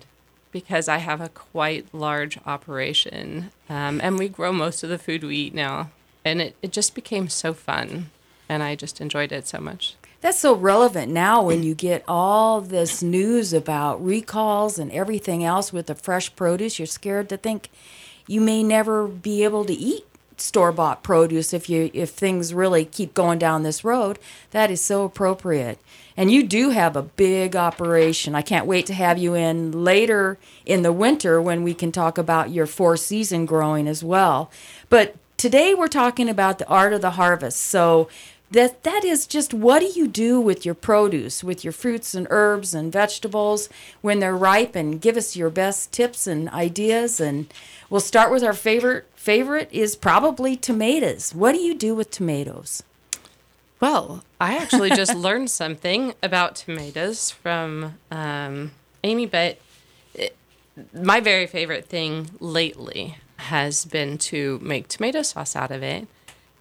D: because I have a quite large operation, um, and we grow most of the food we eat now. And it, it just became so fun, and I just enjoyed it so much.
A: That's so relevant now when you get all this news about recalls and everything else with the fresh produce. You're scared to think you may never be able to eat store-bought produce if you if things really keep going down this road. That is so appropriate. And you do have a big operation. I can't wait to have you in later in the winter when we can talk about your four-season growing as well. But today we're talking about the art of the harvest. So that that is just, what do you do with your produce, with your fruits and herbs and vegetables when they're ripe? And give us your best tips and ideas. And we'll start with our favorite. Favorite is probably tomatoes. What do you do with tomatoes?
D: Well, I actually just learned something about tomatoes from um, Amy, but it, my very favorite thing lately has been to make tomato sauce out of it.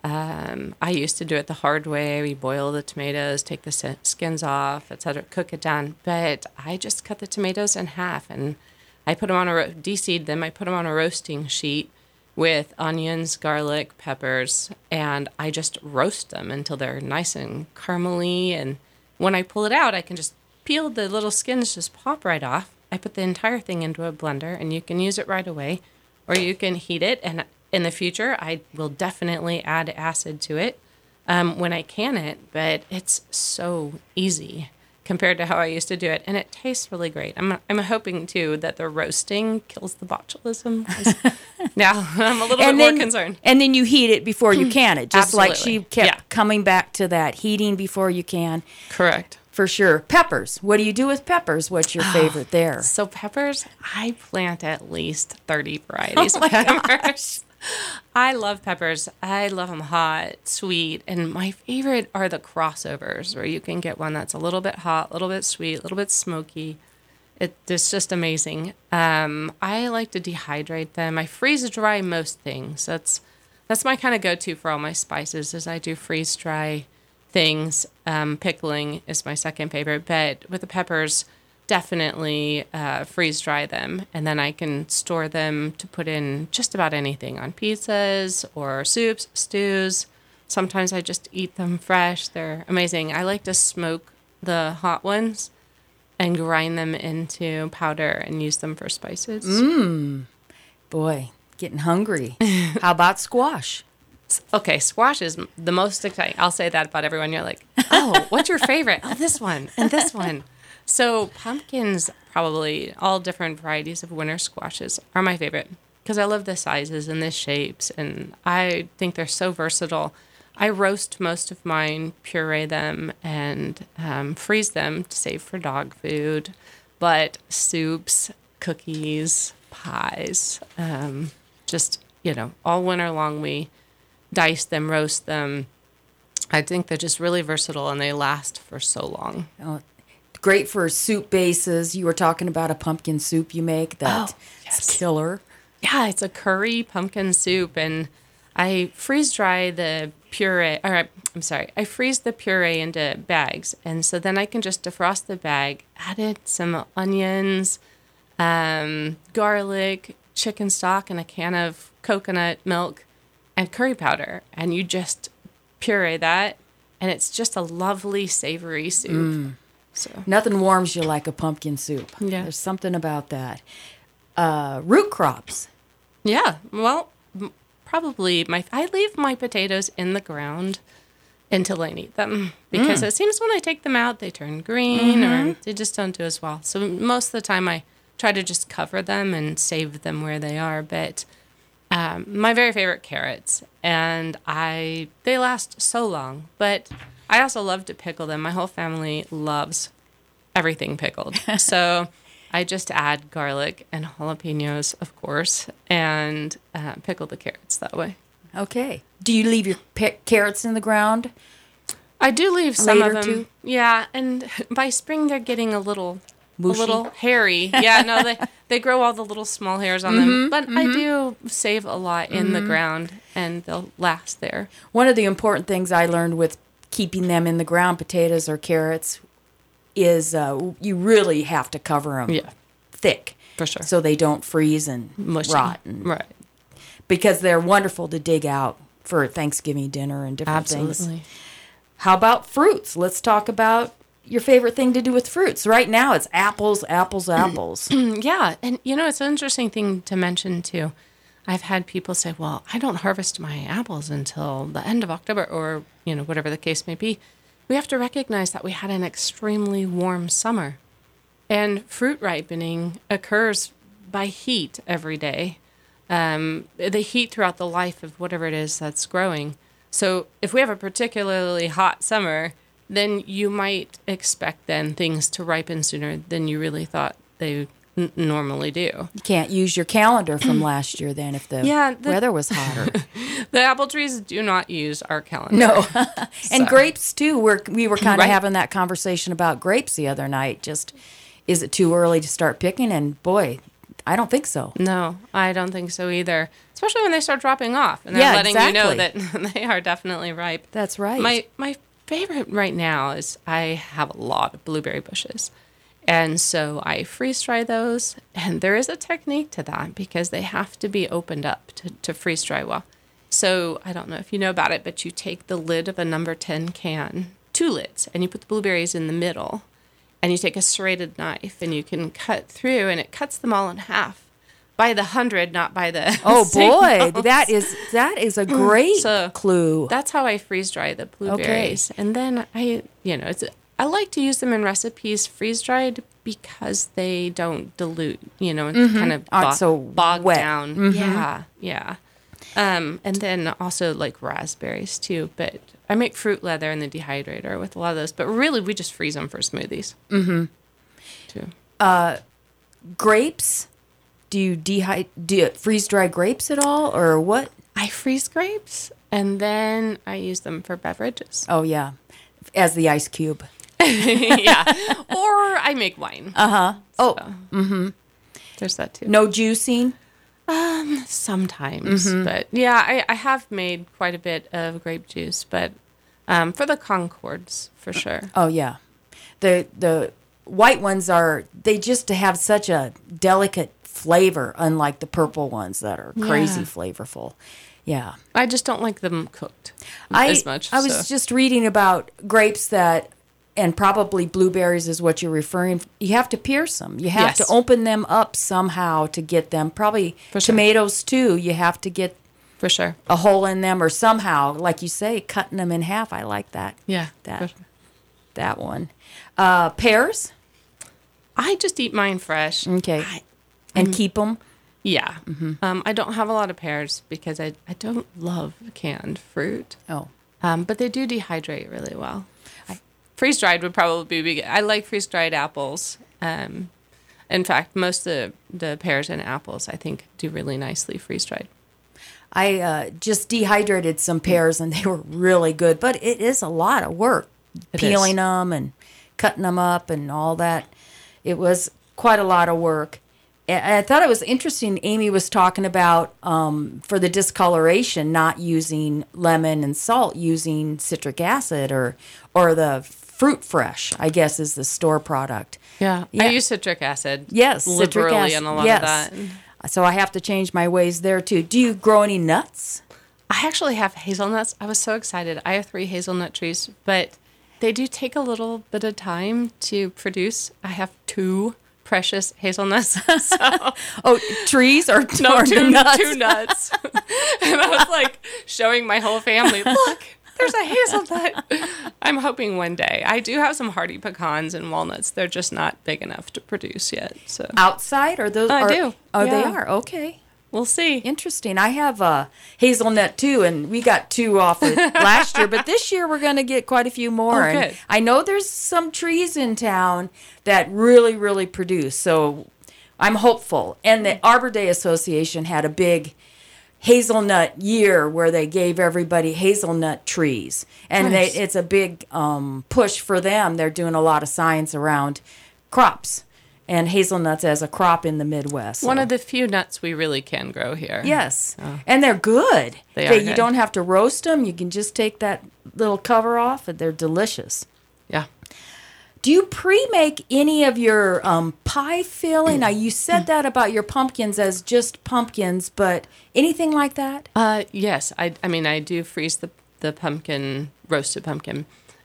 D: Um, I used to do it the hard way. We boil the tomatoes, take the skins off, et cetera, cook it down. But I just cut the tomatoes in half, and I put them on a, ro- de-seed them. I put them on a roasting sheet with onions, garlic, peppers, and I just roast them until they're nice and caramely. And when I pull it out, I can just peel the little skins, just pop right off. I put the entire thing into a blender, and you can use it right away, or you can heat it. And in the future, I will definitely add acid to it um, when I can it, but it's so easy compared to how I used to do it, and it tastes really great. I'm I'm hoping too that the roasting kills the botulism. Now I'm a little
A: and
D: bit
A: then,
D: more concerned.
A: And then you heat it before you can it, just like she
D: Absolutely.
A: kept
D: Yeah.
A: coming back to that heating before you can.
D: Correct.
A: For sure. Peppers. What do you do with peppers? What's your favorite there?
D: So peppers, I plant at least thirty varieties of peppers. I love peppers. I love them hot, sweet, and my favorite are the crossovers, where you can get one that's a little bit hot, a little bit sweet, a little bit smoky. It, it's just amazing. Um, I like to dehydrate them. I freeze dry most things. That's that's my kind of go-to for all my spices. Is I do freeze dry things. Um, pickling is my second favorite, but with the peppers, definitely uh, freeze dry them, and then I can store them to put in just about anything on pizzas or soups, stews. Sometimes I just eat them fresh. They're amazing. I like to smoke the hot ones and grind them into powder and use them for spices.
A: Mmm. Boy, getting hungry. How about squash?
D: Okay, squash is the most exciting. I'll say that about everyone. You're like, oh, what's your favorite? Oh, this one and this one. So pumpkins, probably all different varieties of winter squashes are my favorite because I love the sizes and the shapes, and I think they're so versatile. I roast most of mine, puree them, and um, freeze them to save for dog food. But soups, cookies, pies, um, just, you know, all winter long we dice them, roast them. I think they're just really versatile, and they last for so long.
A: Oh, great for soup bases. You were talking about a pumpkin soup you make. That's
D: Oh, yes.
A: killer.
D: Yeah, it's a curry pumpkin soup, and I freeze dry the puree, or I'm sorry, I freeze the puree into bags, and so then I can just defrost the bag, add it some onions, um, garlic, chicken stock, and a can of coconut milk, and curry powder, and you just puree that, and it's just a lovely savory soup.
A: Mm.
D: So
A: Nothing warms you like a pumpkin soup.
D: Yeah.
A: There's something about that. Uh, root crops.
D: yeah, well, m- probably my I leave my potatoes in the ground until I need them because it seems when I take them out they turn green or they just don't do as well. So most of the time I try to just cover them and save them where they are. But um, my very favorite carrots, and I they last so long. But I also love to pickle them. My whole family loves everything pickled. So I just add garlic and jalapenos, of course, and uh, pickle the carrots that way.
A: Okay. Do you leave your pe- carrots in the ground?
D: I do leave some
A: Later,
D: of them.
A: too?
D: Yeah, and by spring they're getting a little
A: Mushy?
D: a little hairy. Yeah, no, they they grow all the little small hairs on them. But I do save a lot in the ground, and they'll last there.
A: One of the important things I learned with keeping them in the ground, potatoes or carrots, is uh, you really have to cover them
D: Yeah.
A: thick.
D: For sure.
A: So they don't freeze and
D: Mushy.
A: rot. And,
D: Right.
A: Because they're wonderful to dig out for Thanksgiving dinner and different things.
D: Absolutely.
A: How about fruits? Let's talk about your favorite thing to do with fruits. Right now, it's apples, apples, apples.
D: Yeah. And, you know, it's an interesting thing to mention, too. I've had people say, well, I don't harvest my apples until the end of October or, you know, whatever the case may be. We have to recognize that we had an extremely warm summer. And fruit ripening occurs by heat every day. Um, the heat throughout the life of whatever it is that's growing. So if we have a particularly hot summer, then you might expect then things to ripen sooner than you really thought they n- normally do.
A: You can't use your calendar from last year then if the,
D: Yeah, the-
A: weather was hotter.
D: The apple trees do not use our calendar.
A: No. And
D: So-
A: grapes, too. We're, we were kind of
D: Right.
A: having that conversation about grapes the other night. Just, is it too early to start picking? And boy, I don't think so.
D: No, I don't think so either. Especially when they start dropping off and they're
A: Yeah,
D: letting you know
A: exactly.
D: that they are definitely ripe.
A: That's right.
D: My my favorite right now is I have a lot of blueberry bushes. And so I freeze dry those. And there is a technique to that because they have to be opened up to, to freeze dry well. So I don't know if you know about it, but you take the lid of a number ten can, two lids, and you put the blueberries in the middle. And you take a serrated knife and you can cut through, and it cuts them all in half by the hundred, not by the.
A: Oh boy,
D: singles.
A: that is that is a great
D: So,
A: clue.
D: That's how I freeze dry the blueberries, and then I, you know, it's I like to use them in recipes freeze dried because they don't dilute, you know, and kind of
A: Aren't
D: bo-
A: so
D: bog
A: wet.
D: down. Yeah, yeah. Um, and then also like raspberries too, but I make fruit leather in the dehydrator with a lot of those. But really, we just freeze them for smoothies. Mm-hmm. Too.
A: Grapes? Do you dehy- do you freeze dry grapes at all, or what?
D: I freeze grapes and then I use them for beverages.
A: Oh yeah, as the ice cube.
D: Yeah. Or I make wine.
A: Uh huh. Oh,
D: So, there's that too.
A: no juicing.
D: Sometimes.
A: Mm-hmm.
D: But yeah, I, I have made quite a bit of grape juice, but um, for the Concords, for sure.
A: Oh yeah, the the white ones are they just have such a delicate flavor, unlike the purple ones that are crazy
D: Yeah.
A: flavorful. Yeah.
D: I just don't like them cooked
A: I,
D: as much.
A: I was
D: so.
A: just reading about grapes that, and probably blueberries is what you're referring. You have to pierce them. You have
D: Yes.
A: to open them up somehow to get them. Probably
D: For sure.
A: tomatoes too. You have to get
D: For sure.
A: a hole in them or somehow, like you say, cutting them in half. I like that.
D: Yeah.
A: That
D: for sure.
A: that one. Uh, pears.
D: I just eat mine fresh.
A: Okay.
D: I-
A: And keep them.
D: Yeah.
A: Mm-hmm.
D: Um, I don't have a lot of pears because I, I don't love canned fruit.
A: Oh.
D: Um, but they do dehydrate really well. Freeze dried would probably be. I like freeze dried apples. Um, in fact, most of the, the pears and apples I think do really nicely freeze dried.
A: I uh, just dehydrated some pears and they were really good, but it is a lot of work
D: It
A: peeling
D: is.
A: them and cutting them up and all that. It was quite a lot of work. And I thought it was interesting. Amy was talking about um, for the discoloration, not using lemon and salt, using citric acid or or the Fruit Fresh, I guess, is the store product.
D: Yeah,
A: Yeah.
D: I use citric acid.
A: Yes, citric
D: liberally
A: acid.
D: in a lot
A: yes.
D: of that.
A: So I have to change my ways there too. Do you grow any nuts?
D: I actually have hazelnuts. I was so excited. I have three hazelnut trees, but they do take a little bit of time to produce. I have two precious hazelnuts. So
A: Oh, trees or,
D: no,
A: or
D: two
A: nuts?
D: two nuts. And I was like showing my whole family, look, there's a hazelnut. I'm hoping one day. I do have some hardy pecans and walnuts. They're just not big enough to produce yet. So
A: Outside or those?
D: I
A: are,
D: do.
A: Oh, they
D: Yeah.
A: are. Okay.
D: we'll see.
A: Interesting. I have a hazelnut too, and we got two off it last year, but this year we're going to get quite a few more.
D: Oh,
A: And
D: good.
A: I know there's some trees in town that really, really produce, so I'm hopeful. And the Arbor Day Association had a big hazelnut year where they gave everybody hazelnut trees, and
D: Nice.
A: they, it's a big um, push for them. They're doing a lot of science around crops and hazelnuts as a crop in the Midwest.
D: One
A: so-
D: of the few nuts we really can grow here.
A: Yes, and they're good.
D: They are
A: You
D: good.
A: don't have to roast them. You can just take that little cover off, and they're delicious.
D: Yeah.
A: Do you pre-make any of your um, pie filling? Now, you said that about your pumpkins as just pumpkins, but anything like that?
D: Uh, yes, I, I mean, I do freeze the, the pumpkin, roasted pumpkin,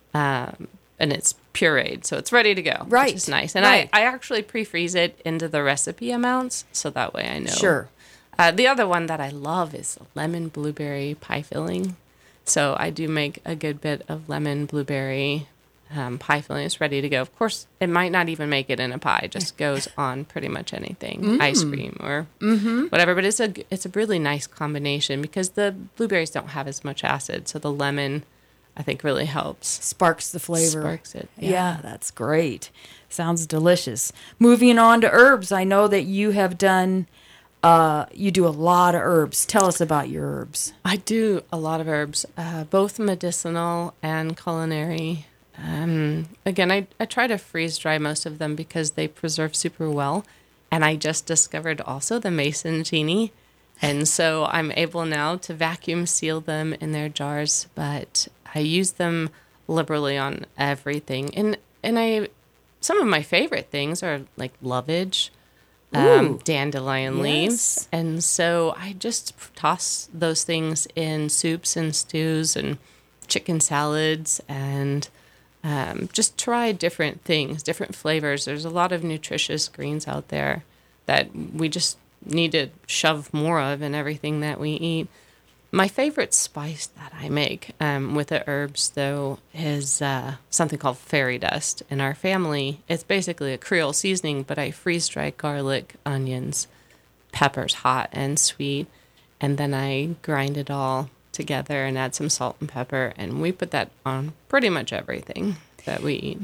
D: um, and it's pureed, so it's ready to go,
A: Right.
D: which is nice. And
A: Right.
D: I, I actually pre-freeze it into the recipe amounts, so that way I know.
A: Sure.
D: Uh, the other one that I love is lemon blueberry pie filling. So I do make a good bit of lemon blueberry um, pie filling. It's ready to go. Of course, it might not even make it in a pie. It just goes on pretty much anything, mm. ice cream or mm-hmm. whatever. But it's a it's a really nice combination because the blueberries don't have as much acid, so the lemon, I think, really helps.
A: Sparks the flavor.
D: Sparks it.
A: Yeah.
D: Yeah.
A: That's great. Sounds delicious. Moving on to herbs, I know that you have done. Uh, you do a lot of herbs. Tell us about your herbs.
D: I do a lot of herbs, uh, both medicinal and culinary. Um, again, I, I try to freeze dry most of them because they preserve super well. And I just discovered also the mason genie. And so I'm able now to vacuum seal them in their jars, but I use them liberally on everything. And, and I, some of my favorite things are like lovage. Um, dandelion
A: Yes.
D: leaves. And so I just toss those things in soups and stews and chicken salads and um, just try different things, different flavors. There's a lot of nutritious greens out there that we just need to shove more of in everything that we eat. My favorite spice that I make um, with the herbs, though, is uh, something called fairy dust. In our family, it's basically a Creole seasoning, but I freeze-dry garlic, onions, peppers, hot and sweet, and then I grind it all together and add some salt and pepper, and we put that on pretty much everything that we eat.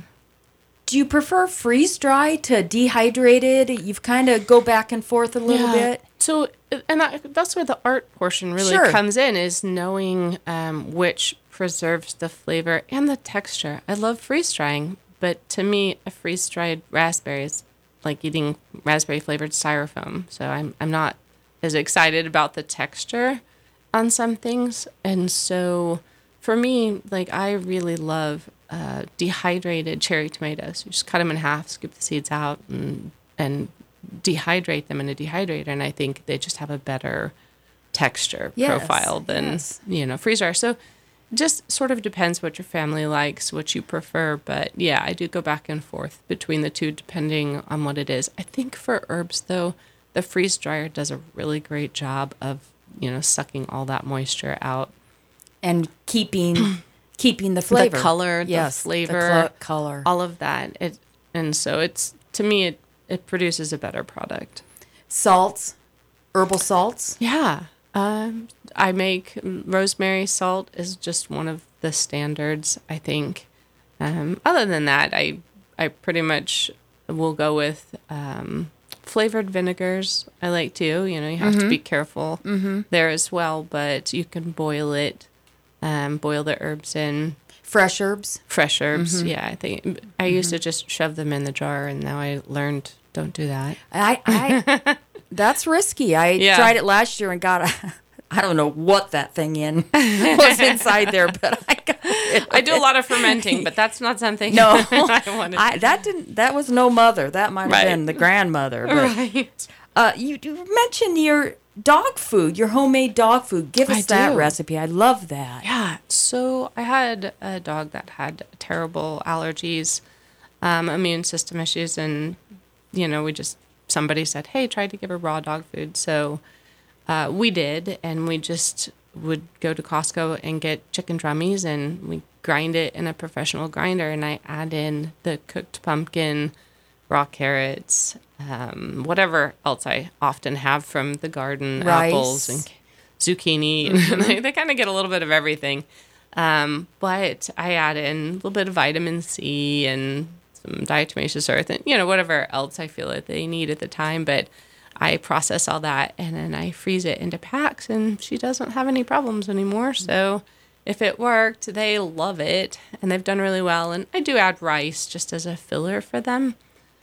A: Do you prefer freeze dry to dehydrated? You've kind of go back and forth a little
D: Yeah.
A: bit.
D: So, and I, that's where the art portion really
A: Sure.
D: comes in, is knowing um, which preserves the flavor and the texture. I love freeze drying, but to me, a freeze dried raspberry is like eating raspberry flavored styrofoam. So I'm I'm not as excited about the texture on some things, and so for me, like I really love uh, dehydrated cherry tomatoes. You just cut them in half, scoop the seeds out, and and dehydrate them in a dehydrator, and I think they just have a better texture
A: Yes,
D: profile than
A: yes.
D: you know freeze dryer. So just sort of depends what your family likes, what you prefer. But yeah, I do go back and forth between the two depending on what it is. I think for herbs though, the freeze dryer does a really great job of you know sucking all that moisture out.
A: And keeping keeping the flavor.
D: The color,
A: yes,
D: the flavor,
A: the cl- color.
D: all of that. It and so it's to me it it produces a better product.
A: Salts, herbal salts.
D: Yeah. Um, I make rosemary salt is just one of the standards, I think. Um, other than that, I I pretty much will go with um, flavored vinegars. I like to. You know, you have mm-hmm. to be careful mm-hmm. there as well, but you can boil it, um, boil the herbs in.
A: Fresh herbs.
D: Fresh herbs, mm-hmm. yeah. I think I
A: mm-hmm.
D: used to just shove them in the jar, and now I learned don't do that.
A: I, I that's risky. I
D: Yeah.
A: tried it last year and got a, I don't know what that thing in was inside there, but I got it.
D: I do a lot of fermenting, but that's not something
A: No,
D: I wanted.
A: I, that didn't. That was no mother. That might have
D: Right.
A: been the grandmother. But,
D: right.
A: uh, you, you mentioned your dog food, your homemade dog food. Give us
D: I
A: that
D: do.
A: recipe. I love that.
D: Yeah. So I had a dog that had terrible allergies, um, immune system issues, and you know, we just somebody said, "Hey, try to give her raw dog food." So uh, we did, and we just would go to Costco and get chicken drummies, and we grind it in a professional grinder, and I add in the cooked pumpkin, raw carrots, um, whatever else I often have from the garden,
A: Rice.
D: apples and zucchini, and they, they kind of get a little bit of everything. Um, but I add in a little bit of vitamin C and some diatomaceous earth and, you know, whatever else I feel that they need at the time. But I process all that and then I freeze it into packs, and she doesn't have any problems anymore. So if it worked, they love it and they've done really well. And I do add rice just as a filler for them.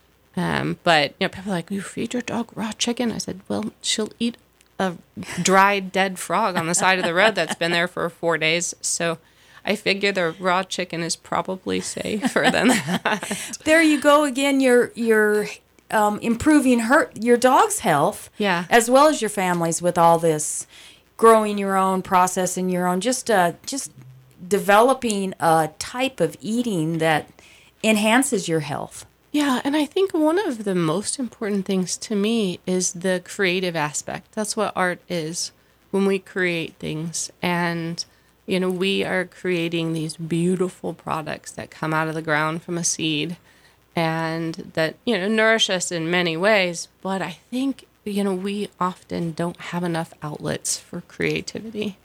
D: Um, but, you know, people are like, you feed your dog raw chicken? I said, well, she'll eat a dried, dead frog on the side of the road that's been there for four days. So I figure the raw chicken is probably safer than that.
A: There you go again. You're you're um, improving her your dog's health,
D: Yeah.
A: as well as your family's with all this growing your own, processing your own, just uh, just developing a type of eating that enhances your health.
D: Yeah, and I think one of the most important things to me is the creative aspect. That's what art is, when we create things. And, you know, we are creating these beautiful products that come out of the ground from a seed and that, you know, nourish us in many ways. But I think, you know, we often don't have enough outlets for creativity.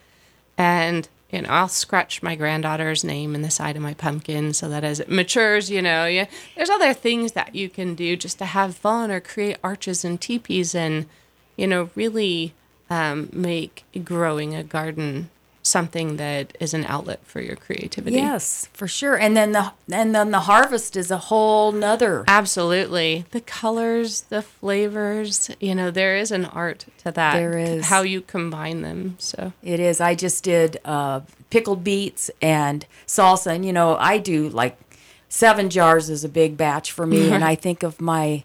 D: And you know, I'll scratch my granddaughter's name in the side of my pumpkin so that as it matures, you know, yeah, there's other things that you can do just to have fun or create arches and teepees and, you know, really um, make growing a garden something that is an outlet for your creativity.
A: Yes, for sure. And then the and then the harvest is a whole nother.
D: Absolutely. The colors, the flavors, you know, there is an art to that.
A: There is.
D: How you combine them. So
A: It is. I just did uh, pickled beets and salsa, and you know, I do like seven jars is a big batch for me, and I think of my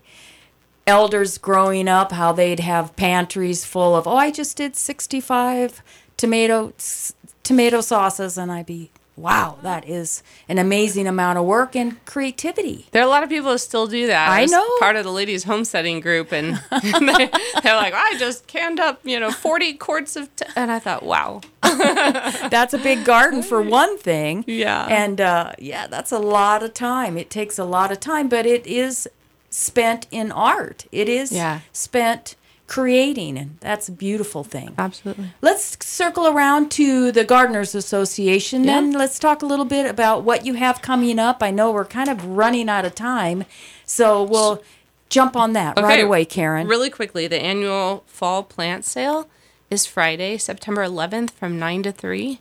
A: elders growing up, how they'd have pantries full of, oh, I just did sixty-five tomato tomato sauces, and I'd be, wow, that is an amazing amount of work and creativity.
D: there are a lot of people who still do that.
A: I
D: was
A: know.
D: part of the ladies' homesteading group, and they, they're like, I just canned up, you know, forty quarts of, t-. and I thought, wow.
A: That's a big garden for one thing.
D: Yeah.
A: And uh, yeah, that's a lot of time. It takes a lot of time, but it is spent in art. It is
D: Yeah.
A: spent creating, and that's a beautiful thing.
D: Absolutely.
A: Let's circle around to the Gardeners Association.
D: Yeah.
A: Then let's talk a little bit about what you have coming up. I know we're kind of running out of time, so we'll jump on that right away, Karen.
D: Really quickly, the annual fall plant sale is Friday, September eleventh from nine to three.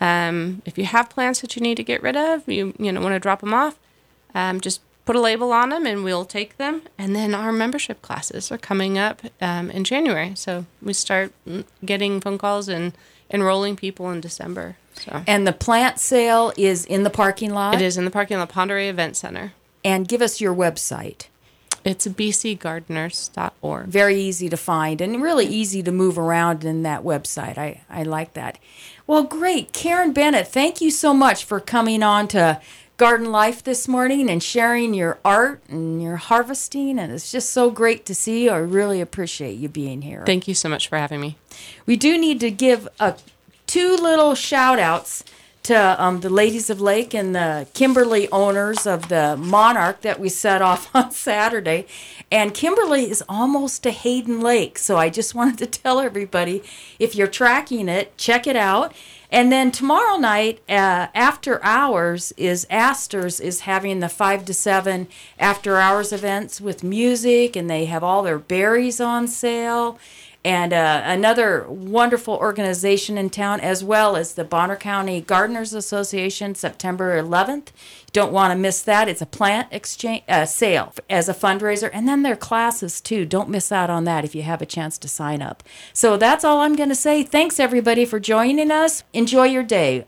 D: Um, if you have plants that you need to get rid of, you you know want to drop them off, um, just put a label on them and we'll take them. And then our membership classes are coming up um, in January. So we start getting phone calls and enrolling people in December. So
A: And the plant sale is in the parking lot.
D: it is in the parking lot, Ponderay Event Center.
A: And give us your website.
D: It's b c gardeners dot org.
A: Very easy to find and really easy to move around in that website. I, I like that. Well, great. Karen Bennett, thank you so much for coming on to Garden Life this morning and sharing your art and your harvesting. And it's just so great to see you. I really appreciate you being here.
D: Thank you so much for having me.
A: We do need to give a, two little shout outs to um, the Ladies of Lake and the Kimberly owners of the Monarch that we set off on Saturday. And Kimberly is almost to Hayden Lake. So I just wanted to tell everybody, if you're tracking it, check it out. And then tomorrow night, uh, after hours, is Astor's is having the five to seven after hours events with music, and they have all their berries on sale. And uh, another wonderful organization in town, as well as the Bonner County Gardeners Association, September eleventh. You don't want to miss that. It's a plant exchange uh, sale as a fundraiser. And then their classes, too. Don't miss out on that if you have a chance to sign up. So that's all I'm going to say. Thanks, everybody, for joining us. Enjoy your day.